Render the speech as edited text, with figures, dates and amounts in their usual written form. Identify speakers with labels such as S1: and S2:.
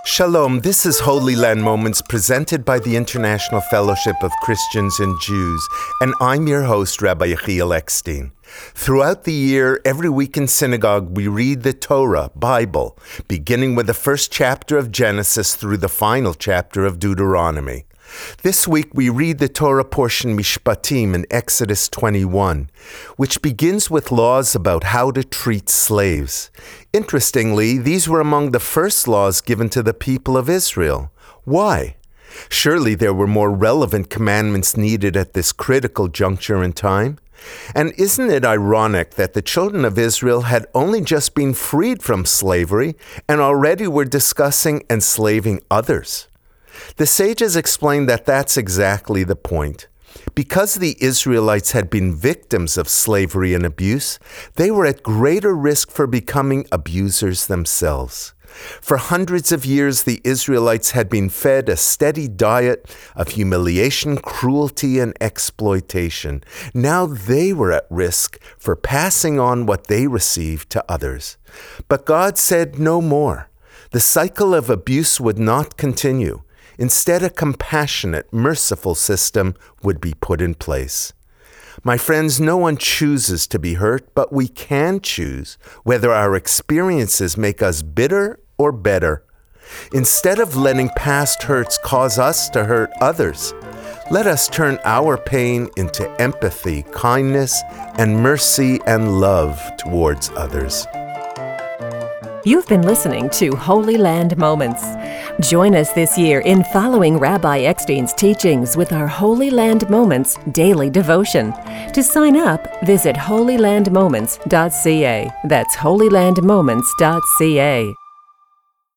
S1: Shalom, this is Holy Land Moments presented by the International Fellowship of Christians and Jews, and I'm your host, Rabbi Yechiel Eckstein. Throughout the year, every week in synagogue, we read the Torah, Bible, beginning with the first chapter of Genesis through the final chapter of Deuteronomy. This week, we read the Torah portion Mishpatim in Exodus 21, which begins with laws about how to treat slaves. Interestingly, these were among the first laws given to the people of Israel. Why? Surely there were more relevant commandments needed at this critical juncture in time. And isn't it ironic that the children of Israel had only just been freed from slavery and already were discussing enslaving others? The sages explain that that's exactly the point. Because the Israelites had been victims of slavery and abuse, they were at greater risk for becoming abusers themselves. For hundreds of years, the Israelites had been fed a steady diet of humiliation, cruelty, and exploitation. Now they were at risk for passing on what they received to others. But God said no more. The cycle of abuse would not continue. Instead, a compassionate, merciful system would be put in place. My friends, no one chooses to be hurt, but we can choose whether our experiences make us bitter or better. Instead of letting past hurts cause us to hurt others, let us turn our pain into empathy, kindness, and mercy and love towards others.
S2: You've been listening to Holy Land Moments. Join us this year in following Rabbi Eckstein's teachings with our Holy Land Moments daily devotion. To sign up, visit holylandmoments.ca. That's holylandmoments.ca.